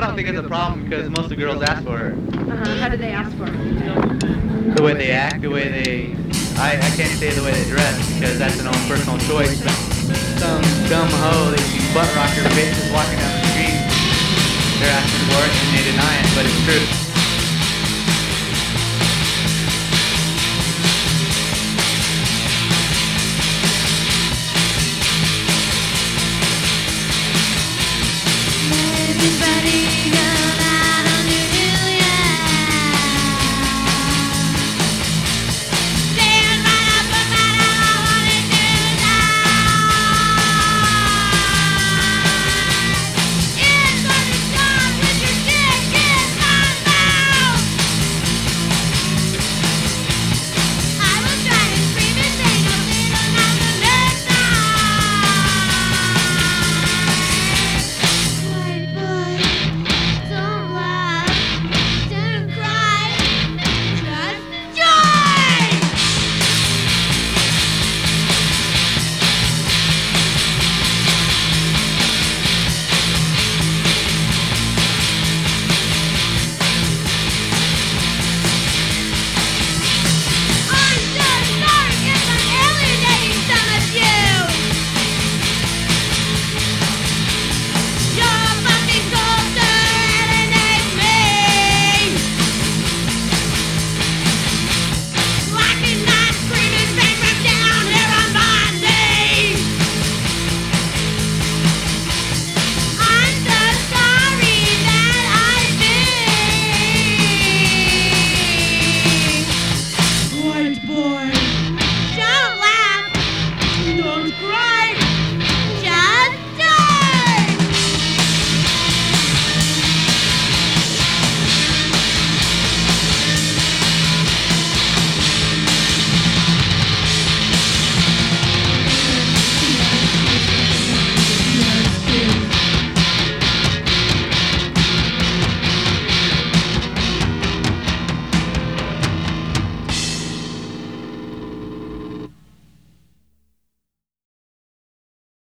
I don't think it's a problem because most of the girls ask for it. How do they ask for it? The way they act, the way they... I can't say the way they dress because that's an own personal choice. But some dumb hoe that you butt rock your bitches walking down the street, they're asking for it and they deny it, but it's true.